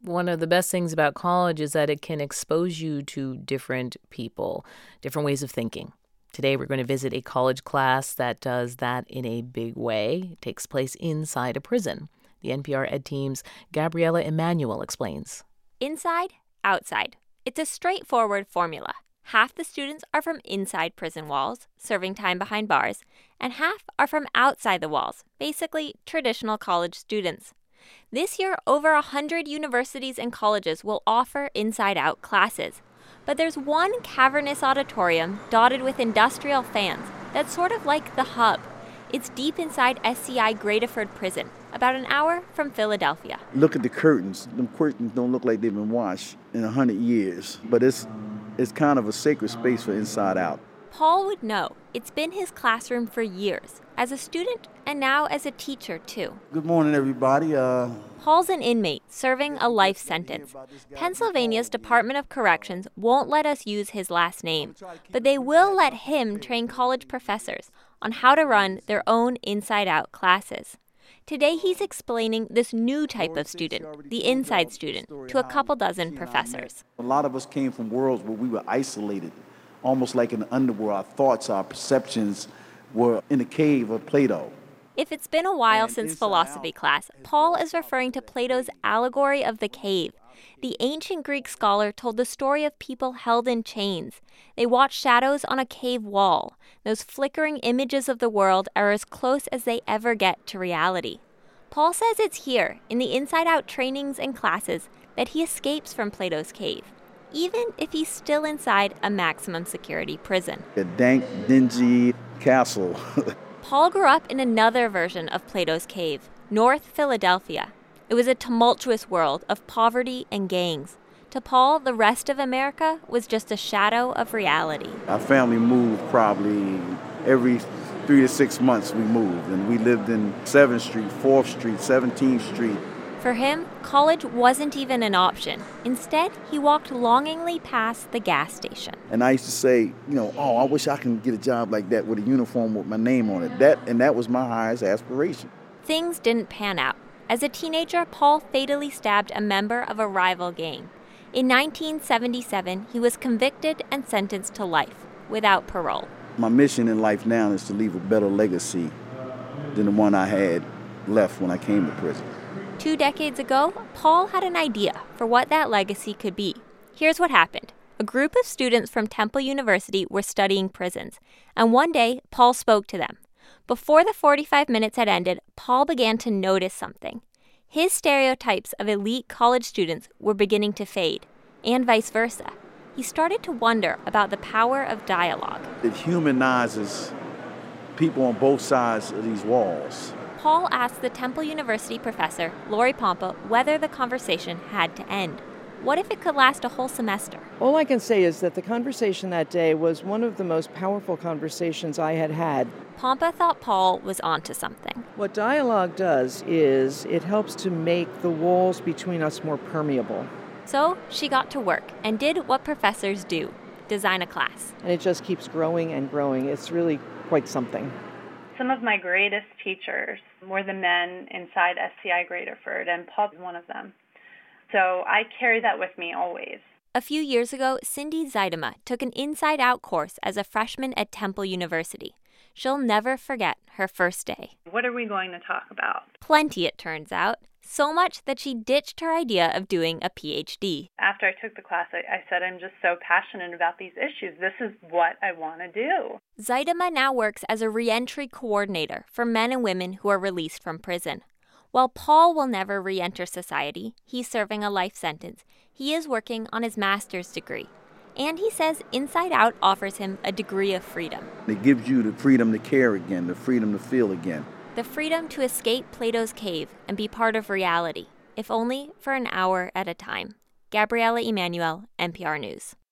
One of the best things about college is that it can expose you to different people, different ways of thinking. Today, we're going to visit a college class that does that in a big way. It takes place inside a prison. The NPR Ed Team's Gabriela Emanuel explains. Inside, outside. It's a straightforward formula. Half the students are from inside prison walls, serving time behind bars, and half are from outside the walls, basically traditional college students. This year, over 100 universities and colleges will offer inside-out classes. But there's one cavernous auditorium dotted with industrial fans that's sort of like the hub. It's deep inside SCI Graterford Prison, about an hour from Philadelphia. Look at the curtains. The curtains don't look like they've been washed in 100 years. But it's kind of a sacred space for inside out. Paul would know. It's been his classroom for years, as a student and now as a teacher, too. Good morning, everybody. Paul's an inmate serving a life sentence. Pennsylvania's Department of Corrections won't let us use his last name, but they will let him train college professors on how to run their own inside-out classes. Today, he's explaining this new type of student, the inside student, to a couple dozen professors. A lot of us came from worlds where we were isolated, almost like in the underworld. Our thoughts, our perceptions were in a cave of Plato. If it's been a while since philosophy class, Paul is referring to Plato's allegory of the cave. The ancient Greek scholar told the story of people held in chains. They watch shadows on a cave wall. Those flickering images of the world are as close as they ever get to reality. Paul says it's here, in the inside-out trainings and classes, that he escapes from Plato's cave, even if he's still inside a maximum security prison. A dank, dingy castle. Paul grew up in another version of Plato's cave, North Philadelphia. It was a tumultuous world of poverty and gangs. To Paul, the rest of America was just a shadow of reality. Our family moved probably every 3 to 6 months we moved, and we lived in 7th Street, 4th Street, 17th Street. For him, college wasn't even an option. Instead, he walked longingly past the gas station. And I used to say, I wish I could get a job like that with a uniform with my name on it. That was my highest aspiration. Things didn't pan out. As a teenager, Paul fatally stabbed a member of a rival gang. In 1977, he was convicted and sentenced to life, without parole. My mission in life now is to leave a better legacy than the one I had left when I came to prison. 2 decades ago, Paul had an idea for what that legacy could be. Here's what happened. A group of students from Temple University were studying prisons, and one day, Paul spoke to them. Before the 45 minutes had ended, Paul began to notice something. His stereotypes of elite college students were beginning to fade, and vice versa. He started to wonder about the power of dialogue. It humanizes people on both sides of these walls. Paul asked the Temple University professor, Lori Pompa, whether the conversation had to end. What if it could last a whole semester? All I can say is that the conversation that day was one of the most powerful conversations I had had. Pompa thought Paul was onto something. What dialogue does is it helps to make the walls between us more permeable. So she got to work and did what professors do, design a class. And it just keeps growing and growing. It's really quite something. Some of my greatest teachers were the men inside SCI Graterford, and Paul was one of them. So I carry that with me always. A few years ago, Cindy Zeidema took an inside-out course as a freshman at Temple University. She'll never forget her first day. What are we going to talk about? Plenty, it turns out. So much that she ditched her idea of doing a PhD. After I took the class, I said, I'm just so passionate about these issues. This is what I want to do. Zeidema now works as a reentry coordinator for men and women who are released from prison. While Paul will never reenter society, he's serving a life sentence. He is working on his master's degree. And he says Inside Out offers him a degree of freedom. It gives you the freedom to care again, the freedom to feel again. The freedom to escape Plato's cave and be part of reality, if only for an hour at a time. Gabriela Emanuel, NPR News.